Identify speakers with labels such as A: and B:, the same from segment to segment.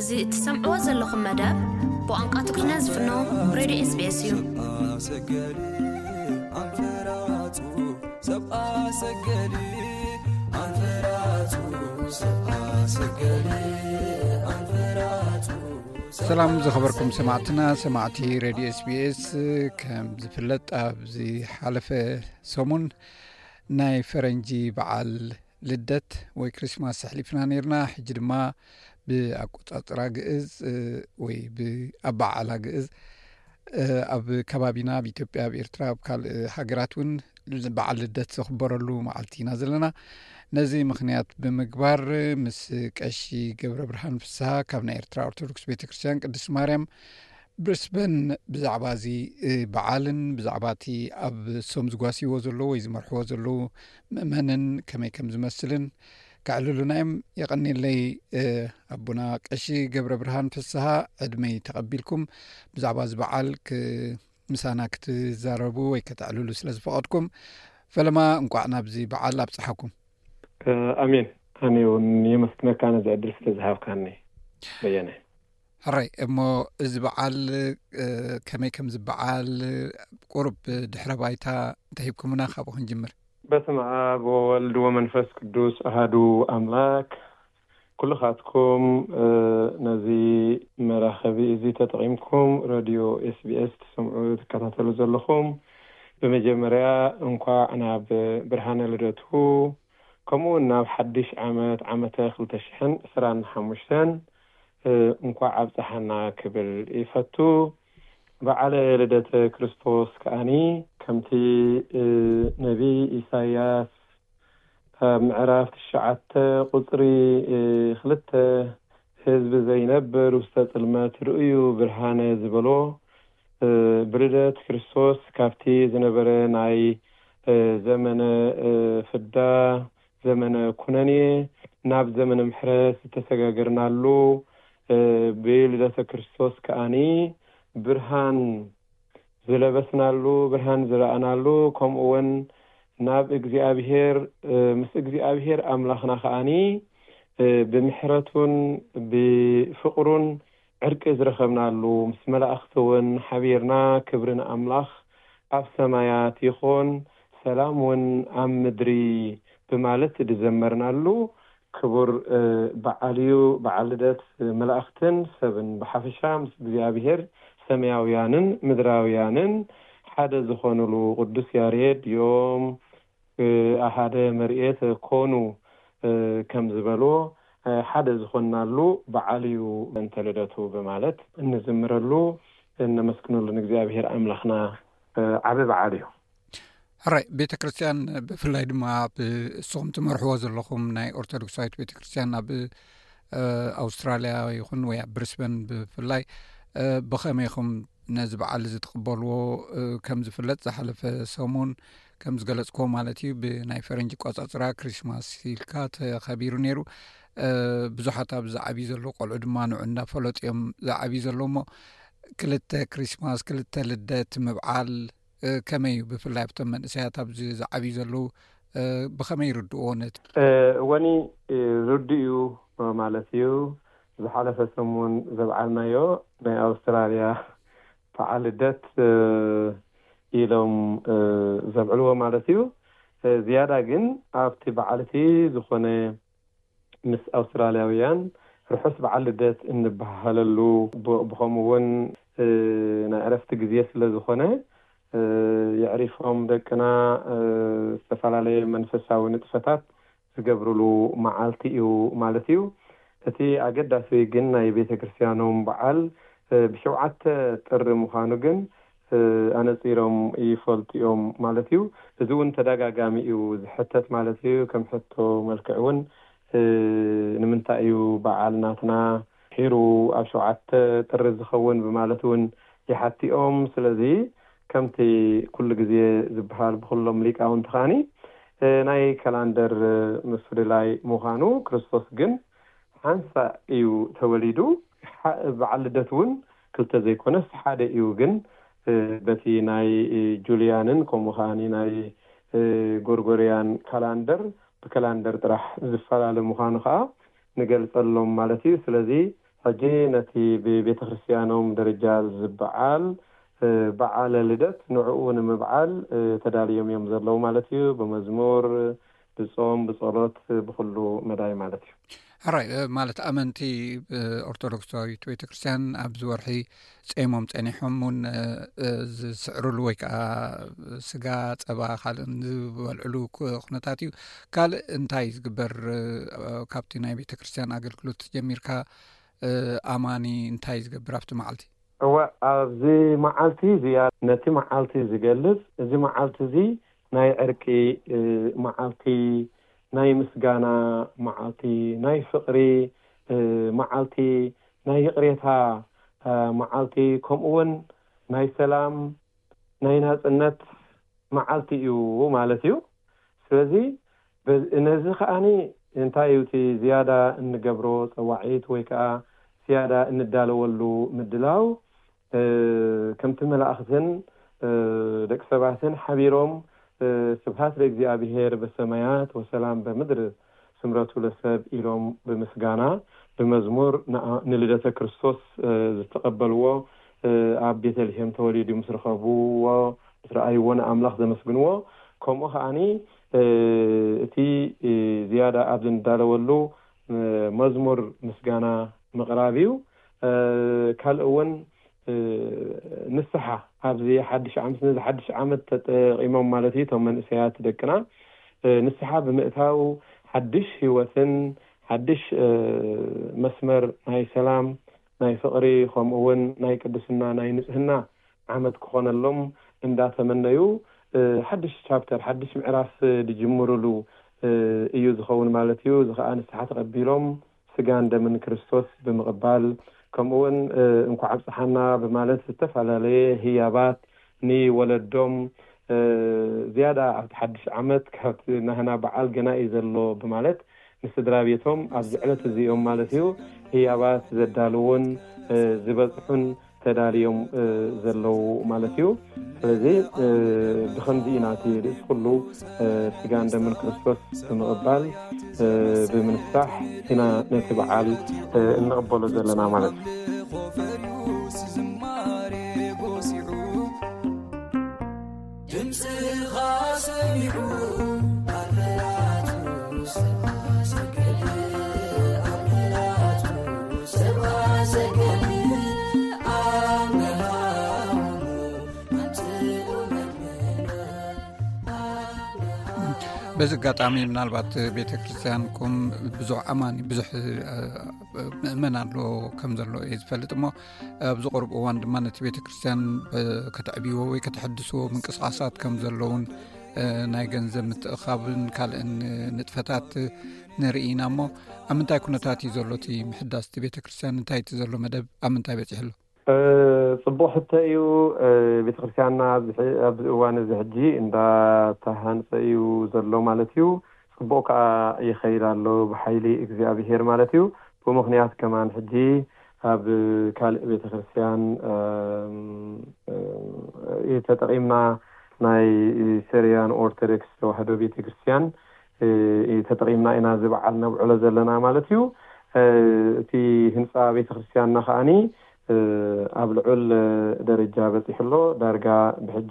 A: زي تسمعوا زلكم مدام بوانقا تكرنا زفنو راديو اس بي اس يو
B: سجلي عنفراتو سبقا سجلي عنفراتو سبقا سجلي عنفراتو
C: سلام زخبركم سماعتي راديو اس بي اس كم زفلت ابزي حلفه سمون ناي فرنجي بعل لدت ወይ ክሪስማስ حلفنا نيرنا حج ድማ بأقطاطرا ግእዝ ወይ بأبعላ ግእዝ ኣብ ከባቢና በኢትዮጵያ በኤርትራ ካል ሃገራትን በዓል ልደት ዝኽበረሉ መዓልቲና ዘለና ነዚ ምኽንያት ብምግባር ምስ ቀሺ ገብረ ብርሃን ፍስሐ ካብ ናይ ኤርትራ ኦርቶዶክስ ቤተክርስቲያን ቅድስት ማርያም ብሪስበን ብዛዕባ እዚ በዓልን ብዛዕባቲ ኣብ ሶም ዝጓሲዎ ዘሎ ወይ ዝመርሕዎ ዘሎ ምእመንን ከመይ ከም ዝመስልን ካዕልሉናዮም የቀኒለይ ኣቡና ቀሺ ገብረ ብርሃን ፍስሐ ዕድመይ ተቐቢልኩም ብዛዕባ እዚ በዓል ምሳና ክትዛረቡ ወይ ከተዕልሉ ስለዝፈቀድኩም ፈለማ እንኳዕ ናብዚ በዓል ኣብፅሓኩም
D: ኣሜን ኣነ እውን የመስክነካ ነዚ ዕድል ስለዝሃብካኒ በየነ
C: ሕራይ እሞ እዚ በዓል ከመይ ከም ዝበዓል ቁርብ ድሕረ ባይታ እንተሂብኩምና ካብኡ ክንጅምር
D: በስመ አብ ወወልድ ወመንፈስ ቅዱስ አሐዱ አምላክ ኩልኻትኩም ነዚ መራኸቢ እዚ ተጠቂምኩም ራድዮ ኤስቢኤስ ትሰምዑ ትከታተሉ ዘለኹም በመጀመርያ እንኳዕ ናብ ብርሃነ ልደቱ ከምኡ ናብ ሓድሽ ዓመተ 2025 እንኳዕ ኣብፅሓና ክብል ይፈቱ በዓለ ልደተ ክርስቶስ ከኣኒ ከምቲ ነቢ ኢሳያስ ምዕራፍ 9 ቁፅሪ 2 ህዝቢ ዘይነብር ውስተ ጽልመት ርእዩ ብርሃነ ዝበሎ ብልደት ክርስቶስ ካብቲ ዝነበረ ናይ ዘመነ ፍዳ ዘመነ ኩነኔ ናብ ዘመነ ምሕረት ዝተሰጋገርናሉ ብልደተ ክርስቶስ ከኣኒ ብርሃን ዝለበስናሉ ብርሃን ዝረአናሉ ከምኡውን ናብ እግዚአብሔር ምስ እግዚአብሔር አምላኽና ከኣኒ ብምሕረቱን ብፍቅሩን ዕርቂ ዝረኸብናሉ ምስ መላእኽቱን ሓቢርና ክብርን አምላኽ ኣብ ሰማያት ይኹን ሰላም ውን ኣብ ምድሪ በማለት ዝዘመርናሉ ክቡር በዓልዩ በዓል ልደት መላእኽትን ሰብን በሓፈሻ ምስ እግዚአብሔር ሰማያውያንን ምድራውያንን ሓደ ዝኾኑሉ ቅዱስ ያሬድ ዮም ሓደ መርኤት ኮኑ ከም ዝበሎ ሓደ ዝኾናሉ በዓልዩ እንተ ልደቱ በማለት እንዝምረሉ እንመስክነሉ እግዚአብሔር አምላኽና ዓቢ በዓል እዩ
C: ሕራይ ቤተክርስቲያን ብፍላይ ድማ ብሶም ትመርሕዎ ዘለኹም ናይ ኦርቶዶክሳዊት ቤተክርስቲያን ኣብ ኣውስትራልያ ይኹን ወይ ኣብ ብሪስበን ብፍላይ ብኸመይኹም ነዚ በዓል ዝትቕበልዎ ከም ዝፍለጥ ዝሓለፈ ሰሙን ከም ዝገለጽኮ ማለት እዩ ብናይ ፈረንጂ ቆጻጽራ ክሪስማስ ኢልካ ተኸቢሩ ነይሩ ብዙሓት ኣብ ዝዓብዩ ዘሎ ቆልዑ ድማ ንዑ እንዳፈለጡ እዮም ዝዓብዩ ዘሎ እሞ ክልተ ክሪስማስ ክልተ ልደት ምብዓል ከመይ እዩ ብፍላይ ኣብቶም መንእሰያት ኣብዚ ዝዓብዩ ዘለዉ ብኸመይ ይርድእዎ ነቲ
D: ወኒ ርድኡ ማለት እዩ ዝሓለፈ ሰሙን ዘብዓልናዮ ናይ ኣውስትራልያ በዓል ልደት ኢሎም ዘብዕልዎ ማለት እዩ ዝያዳ ግን ኣብቲ በዓልቲ ዝኾነ ምስ ኣውስትራልያውያን ርሑስ በዓል ልደት እንበሃለሉ ብኸምኡውን ናይ ዕረፍቲ ግዜ ስለ ዝኾነ የዕሪፎም ደቅና ዝተፈላለየ መንፈሳዊ ንጥፈታት ዝገብርሉ መዓልቲ እዩ ማለት እዩ እቲ ኣገዳሲ ግን ናይ ቤተክርስቲያኖም በዓል ብሸውዓተ ጥሪ ምዃኑ ግን ኣነፂሮም ይፈልጥዮም ማለት እዩ እዚ እውን ተደጋጋሚ እዩ ዝሕተት ማለት እዩ ከም ሕቶ መልክዕ እውን ንምንታይ እዩ በዓል ናትና ሒሩ ኣብ ሸውዓተ ጥሪ ዝኸውን በማለት እውን ይሓቲኦም ስለዚ ከምቲ ኩሉ ግዜ ዝበሃል ብኩሎም ሊቃውንቲ ኻኒ ናይ ካላንደር ምፍልላይ ምዃኑ ክርስቶስ ግን ሓንሳ እዩ ተወሊዱ በዓል ልደት እውን ክልተ ዘይኮነስ ሓደ እዩ ግን በቲ ናይ ጁልያንን ከምኡ ኻኒ ናይ ጎርጎርያን ካላንደር ብካላንደር ጥራሕ ዝፈላለ ምዃኑ ከዓ ንገልጸሎም ማለት እዩ ስለዚ ሕጂ ነቲ ብቤተ ክርስቲያኖም ደረጃ ዝበዓል በዓለ ልደት ንዕኡ ንምብዓል ተዳልዮም እዮም ዘለዉ ማለት እዩ ብመዝሙር ብጾም ብጸሎት ብኩሉ መዳይ ማለት እዩ
C: ሕራይ ማለት ኣመንቲ ኦርቶዶክሳዊት ቤተክርስቲያን ኣብ ዝወርሒ ጸሞም ጸኒሖምን ዝስዕሩሉ ወይ ከዓ ስጋ ጸባ ካልእ ዝበልዕሉ ኩነታት እዩ ካልእ እንታይ ዝግበር ካብቲ ናይ ቤተክርስቲያን ኣገልግሎት ጀሚርካ ኣማኒ እንታይ ዝገብር ኣብቲ መዓልቲ
D: እወ ኣብዚ መዓልቲ ዝያዳ ነቲ መዓልቲ ዝገልጽ እዚ መዓልቲ እዚ ናይ ዕርቂ መዓልቲ ናይ ምስጋና መዓልቲ ናይ ፍቅሪ መዓልቲ ናይ ይቅሬታ መዓልቲ ከምኡውን ናይ ሰላም ናይ ናጽነት መዓልቲ እዩ ማለት እዩ ስለዚ ነዚ ከኣኒ እንታይ እዩ እቲ ዝያዳ እንገብሮ ፀዋዒት ወይ ከዓ ዝያዳ እንዳለወሉ ምድላው ከምቲ መላእኽትን ደቂ ሰባትን ሓቢሮም ስብሐት ለእግዚአብሔር በሰማያት ወሰላም በምድር ስምረቱ ለሰብ ኢሎም ብምስጋና በመዝሙር ንልደተ ክርስቶስ ዝተቀበልዎ ኣብ ቤተልሔም ተወሊዱ ምስረኸብዎ ዝረአይዎን ኣምላኽ ዘመስግንዎ ከምኡ ከኣኒ እቲ ዝያዳ ኣብ ዝንዳለወሉ መዝሙር ምስጋና መቕራቢው ካልእ እውን ንስሓ ኣብዚ ሓድሽ ዓመት ነዚ ሓድሽ ዓመት ተጠቂሞም ማለት እዩ እቶም መንእሰያት ደቅና ንስሓ ብምእታው ሓድሽ ህይወትን ሓድሽ መስመር ናይ ሰላም ናይ ፍቅሪ ከምኡውን ናይ ቅድስና ናይ ንጽህና ዓመት ክኾነሎም እንዳተመነዩ ሓድሽ ቻፕተር ሓድሽ ምዕራፍ ዝጅምሩሉ እዩ ዝኸውን ማለት እዩ ዝኸዓ ንስሓ ተቐቢሎም ስጋን ደምን ክርስቶስ ብምቕባል ከምኡውን እንኳዕ ኣብፅሓና በማለት ዝተፈላለዩ ህያባት ንወለዶም ዝያዳ ኣብ ሓድሽ ዓመት ካብቲ ናህና በዓል ገና እዩ ዘሎ በማለት ንስድራ ቤቶም ኣብ ዕለት እዚኦም ማለት እዩ ህያባት ዘዳልውን ዝበፅሑን ተዳልዮም ዘለው ማለት እዩ ስለዚ ብኸምዚ ኢና እቲ ርእሲ ኩሉ ስጋን ደምን ክርስቶስ ብምቕባል ብምንሳሕ ኢና ነቲ በዓል እንቕበሎ ዘለና ማለት
C: በዚ አጋጣሚ ምናልባት ቤተክርስቲያንኩም ብዙሕ ኣማኒ ብዙሕ ምእመን ኣሎ ከም ዘሎ ዝፈልጥ እሞ ኣብ ዝቕርብ እዋን ድማ ነቲ ቤተክርስቲያን ከተዕብይዎ ወይ ከተሐድስዎ ምንቅስቃሳት ከም ዘለውን ናይ ገንዘብ ምትእኻብን ካልእን ንጥፈታት ንርኢና እሞ ኣብ ምንታይ ኩነታት እዩ ዘሎ እቲ ምሕዳስ እቲ ቤተክርስቲያን እንታይ እቲ ዘሎ መደብ ኣብ ምንታይ በፂሕ ኣሎ
D: ጽቡቕ ሕተ እዩ ቤተክርስቲያንና ኣብዚ እዋን እዚ ሕጂ እንዳተሃንፀ እዩ ዘሎ ማለት እዩ ጽቡቕ ከዓ ይኸይድ ኣሎ ብሓይሊ እግዚኣብሔር ማለት እዩ ብምኽንያት ከማን ሕጂ ኣብ ካልእ ቤተክርስቲያን ተጠቂምና ናይ ሲሪያን ኦርቶዶክስ ተዋህዶ ቤተክርስቲያን ተጠቂምና ኢና ዝበዓል ነብዕሎ ዘለና ማለት እዩ እቲ ህንፃ ቤተክርስቲያንና ከኣኒ ኣብ ልዑል ደረጃ በፂሕሎ ዳርጋ ብሕጂ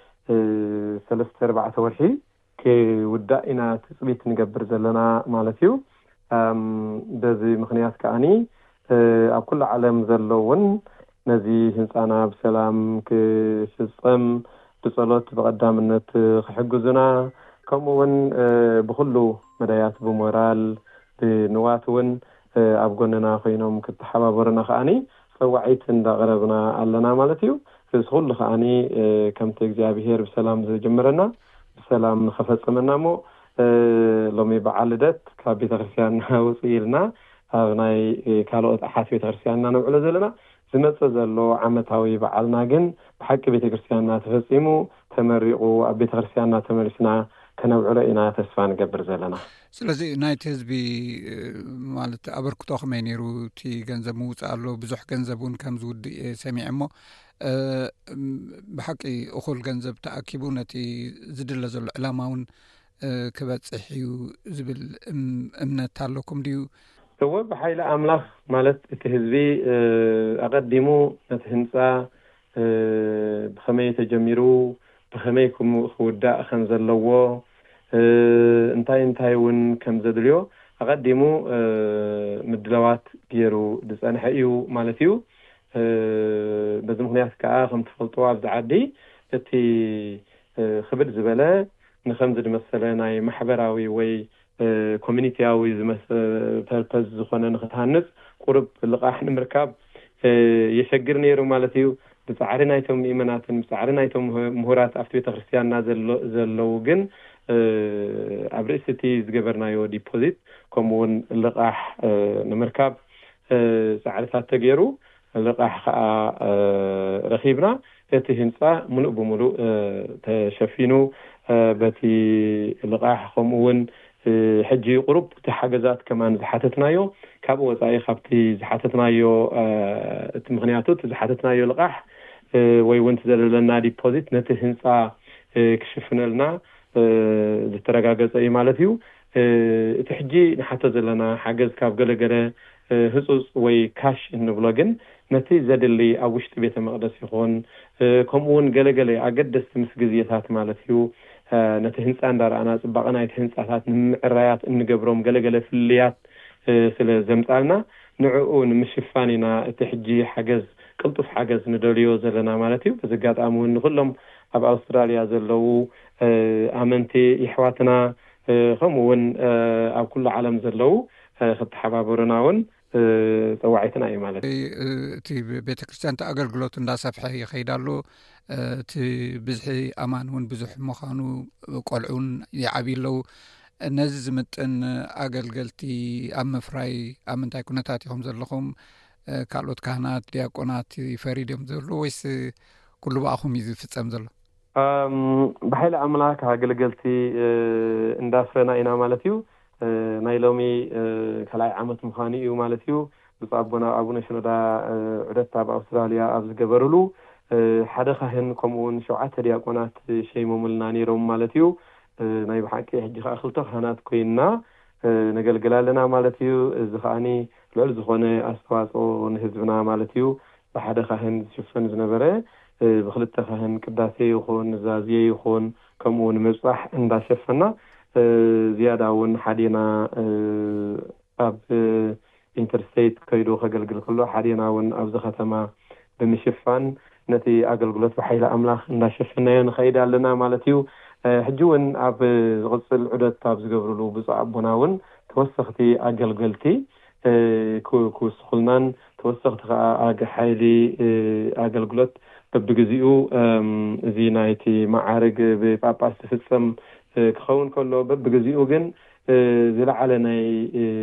D: 3-4 ወርሒ ክውዳእ ኢና ትፅቢት ንገብር ዘለና ማለት እዩ በዚ ምኽንያት ከኣኒ ኣብ ኩሉ ዓለም ዘለውን ነዚ ህንፃና ብሰላም ክፍፀም ብጸሎት ብቐዳምነት ክሕግዙና ከምኡውን ብኩሉ መዳያት ብሞራል ብንዋት እውን ኣብ ጎንና ኮይኖም ክትሓባበሩና ከኣኒ ሰዋዒት እንዳቀረብና ኣለና ማለት እዩ እዚ ኩሉ ከኣኒ ከምቲ እግዚአብሔር ብሰላም ዝጀመረና ብሰላም ንኸፈጽመና ሞ ሎሚ በዓል ልደት ካብ ቤተክርስቲያንና ውፅኢልና ኣብ ናይ ካልኦት ኣሓት ቤተክርስቲያንና ንውዕሎ ዘለና ዝመጽእ ዘሎ ዓመታዊ በዓልና ግን ብሓቂ ቤተክርስቲያንና ተፈጺሙ ተመሪቑ ኣብ ቤተክርስቲያንና ተመሊስና ከነውዕሎ ኢና ተስፋ ንገብር ዘለና
C: ስለዚ ናይቲ ህዝቢ ማለት ኣበርክቶ ከመይ ነይሩ እቲ ገንዘብ ምውፃእ ኣሎ ብዙሕ ገንዘብ እውን ከም ዝውድእ ሰሚዐ እሞ ብሓቂ እኹል ገንዘብ ተኣኪቡ ነቲ ዝድለ ዘሎ ዕላማ እውን ክበፅሕ እዩ ዝብል እምነት ኣለኩም ድዩ
D: هو بحيل أملاخ مالت تهذبي أقدموا نتهنسا بخمية تجميرو بخميكم خوداء خنز اللوو انتاي ون كم زدليو أقدموا مدلوات جيرو دسان حقيو مالتيو بزم هناك كأخم تفلطوا عبد عدي التي خبر زبالة نخمز مثلا محبراوي وي كوميونيتياوي بيربز زخنا نختهنس قرب اللقاح نمركب يشجر نيرو مالتيو بسعرنا يتم إيمانات بسعرنا يتم مهارات أفتوي تخرسيان نازل زلوجن أبريستي زجبرنا يو ديبوزيت كمون اللقاح نمركب سعرتها تجيرو اللقاح رخيبنا يتهنسا منو بملو تشفينو بتي اللقاح خمون حجي قرب تحجزات كمان زحتتنايو كابو وصاي خبتي زحتتنايو تمغنياتو تزحتتنايو لقاح وي وانت لنا ديبوزيت نتهنسا كشفنا لنا زترغاغص اي مالتيو تحجي نحتز لنا حجز كاب غلغله هصص وي كاش انبلوجن نتي زدلي اوشت بيت مقدس يكون كمون غلغله اقدس مسغزيتات مالتيو نتهنس عندار أنا سبقنا يتهنس على الرأيات إن جبرهم جل في الليات سل زمتالنا نعون مشفانينا تحجي حجز كلطف حجز ندوليو زلنا مالتي بزقات أمون نقولهم أب أستراليا زلوا أمنتي إحواتنا خمون أو كل عالم زلوا خد حبابورناون توعيتنا أي مالتي
C: تي بيت كريستيان تأجلجلوت الناس صفحة خيدالو تي بزحي أمان ون بزح مخانو قلعون يعبيلو نزمت أن أجلجلتي أم فراي أم تايكونتاتهم زلهم كالوت كهنات دياقونات فريدهم زلو ويس كل باخهم يزفتم زلو
D: بحيل أملاك أجلجلتي اندافرنا إنا مالتيو نايلومي كلاي عامت مخاني يو مالتيو بصابنا شنودا عدتا بأستراليا أبز جبرلو حدا خهن كمون شوعات دياقونات شيء مملنا نيروم مالتيو نايب حكي حجي خاخلتو خانات كوينا نقلقلالنا مالتيو زخاني لعل زخوني أستواصو نهزبنا مالتيو بحدا خهن شفن زنبره بخلت خهن كداسي يخون نزازي يخون كمون مصح اندا شفنا زيادة ون حدينا أب إنترستيت كيدو خجل كله حدينا ون أب زختما بمشفان نتي أقلقلت بحيلة أملاخ نشفنا نخيدا لنا مالتيو حجون أب غسل عدد تابز قبرلو بصعبنا ون توسختي أقلقلتي كو سخلنان توسخت حيلي أقلقلت ببجزيو زينايتي معارق بباباس تفسم كخون كله ببجزيو جن زلعلناي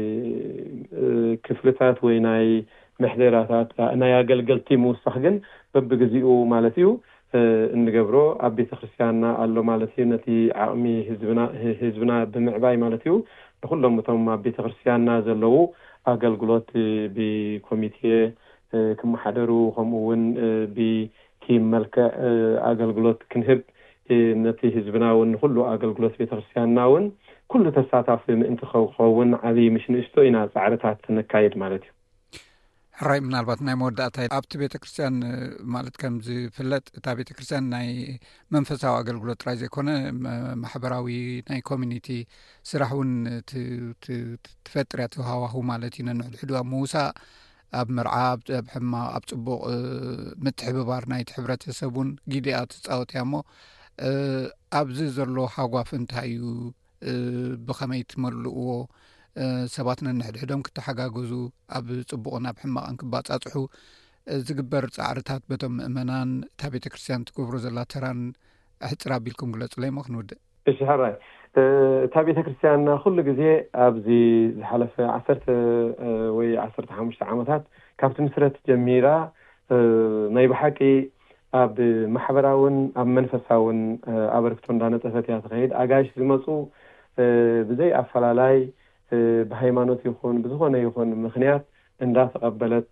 D: كفلتات ويناي محدراتات أنا يا قلقلتي موسخجن ببجزيو مالتيو نجبرو أبي تخرسيانا الله مالتيو نتي عمي هزبنا بمعباي مالتيو كلهم متهم أبي تخرسيانا زلوا أقلقلت بكوميتيه كم حضروا خمون بتيم ملك أقلقلت كنهب نتي هزبناون كله أقلقلت بتخرسياناون كل تساعات في انتخاب خوون علي مش نشتوينا سعرتها تنكايد مالتي
C: حراي من البات ناي موداتاي ابت بيت كريستيان مالت كمزي فلت تا بيت كريستيان ناي منفساو أقلقلت راي زيكونه محبراوي ناي كوميونيتي سراحون تفترياتو هاواهو مالتي نحدوا موسى أب مرعاب أب حما أب صبو متحببار ناي تحبرتسبون جيديات تصاوت يامو أبزي زرلو حاقواف انتايو بخمي تمرلقو سباتنا نحدهم كتحقاقوزو أب صبونا بحما أنكبات أطحو زقبر تعرتات بتم إمنان تابيت كريستيان تكوبرو زلا تران احترابي لكم قلت لي مخنود
D: إيش هراي تابيت كريستيان كل جزء أبزي حلف عصرت وي عصرت 5 عامات كابت مسرت جميلة نايب حكي أب محبراون أب منفساون أبركتون دانة تفتيات غيد أجاش زمسو بزي أفلالاي بهيمانوت يخون بزخونة يخون مخنيات انداس قبلت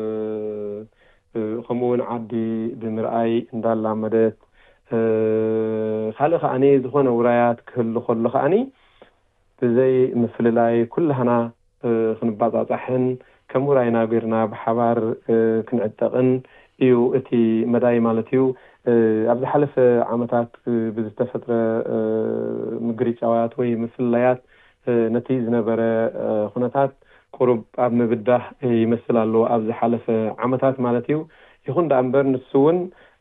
D: خمون عدي بمرأي اندال لامدت خالق أني زخونة ورايات كل خلق أني بزي مثل لاي كلهنا ክንባጻጻሕን ከምውራይና ጌርና ብሓባር ክንዕጠቕን እዩ እቲ መዳይ ማለት እዩ ኣብዚ ሓለፈ ዓመታት ብዝተፈጥረ ምግሪጫዋት ወይ ምፍላያት ነቲ ዝነበረ ኩነታት ቁሩብ ኣብ ምብዳህ ይመስል ኣሎ ኣብዚ ሓለፈ ዓመታት ማለት እዩ ይኹን ዳ እምበር ንሱውን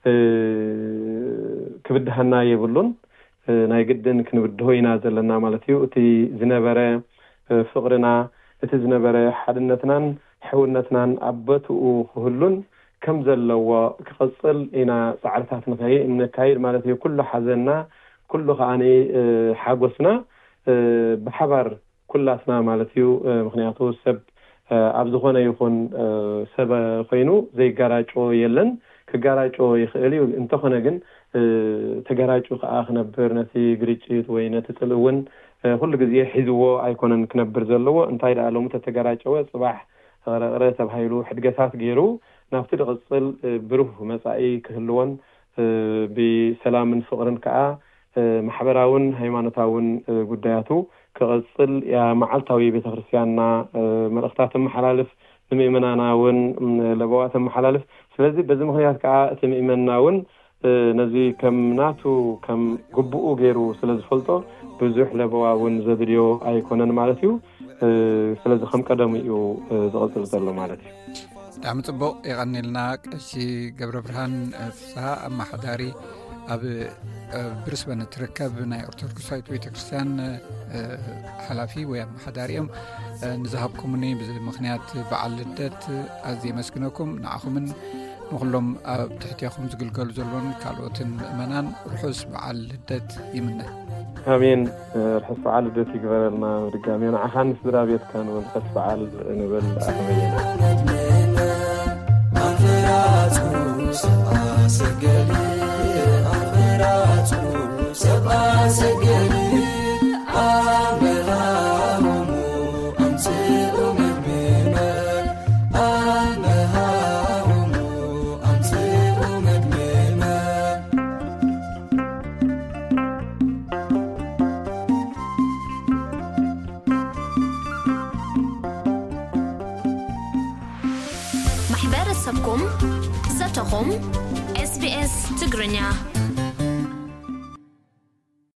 D: ክብድሃና የብሉን ናይ ግድን ክንብድሆ ኢና ዘለና ማለት እዩ እቲ ዝነበረ ፍቅርና እቲ ዝነበረ ሓድነትናን ሕውነትናን ኣበትኡ ክህሉን ከም ዘለዎ ክቅጽል ኢና ጻዕርታት ንካይድ ማለት እዩ ኩሉ ሓዘንና ኩሉ ከኣኒ ሓጎስና ብሓባር ኩላስና ማለት እዩ ምክንያቱ ሰብ ኣብ ዝኾነ ይኹን ሰብ ኮይኑ ዘይጋራጮ የለን ክጋራጮ ይኽእል እዩ እንተኾነ ግን ተጋራጮ ከዓ ክነብር ነቲ ግርጭት ወይ ነቲ ጽልውን ኩሉ ግዜ ሒዝዎ ኣይኮነን ክነብር ዘለዎ እንታይ ዳ ሎሙ ተጋራጨወ ጽባሕ ረቕረ ተባሂሉ ሕድገታት ገይሩ ናብቲ ድቕጽል ብሩህ መጻኢ ክህልዎን ብሰላምን ፍቅርን ከዓ ማሕበራውን ሃይማኖታውን ጉዳያቱ ክቅጽል ያ መዓልታዊ ቤተክርስቲያንና መልእኽታት መሐላለፍ ንምእመናናውን ለበዋት መሐላለፍ ስለዚ በዚ ምክንያት ከዓ እቲ ምእመናውን ነዚ ከም ናቱ ከም ግቡኡ ገይሩ ስለዝፈልጦ ብዙሕ ለበዋውን ዘድልዮ ኣይኮነን ማለት እዩ ስለዚ ከም ቀደም እዩ ዝቕጽል ዘሎ ማለት እዩ
C: ዳም ጽቡቕ ይቐኒልና ቀሺ ገብረ ብርሃን ፍስሓ ኣማሓዳሪ ኣብ ብርስበን ትርከብ ናይ ኦርቶዶክሳዊት ቤተክርስቲያን ሓላፊ ወይ ኣማሓዳሪ እዮም ንዝሃብኩምኒ ብምክንያት በዓል ልደት ኣዝየ መስግነኩም ንዓኹምን ንኹሎም ኣብ ትሕቲኹም ዝግልገሉ ዘለውን ካልኦትን ምእመናን ርሑስ በዓል ልደት ይምነ
D: አሜን ርሑስ በዓል ልደት ይግበረልና ድጋሚ ንዓኻን ስድራ ቤትካን ርሑስ በዓል ንብል ኣኸመየና
A: ማሕበረሰብኩም ዘተኹም SBS ትግርኛ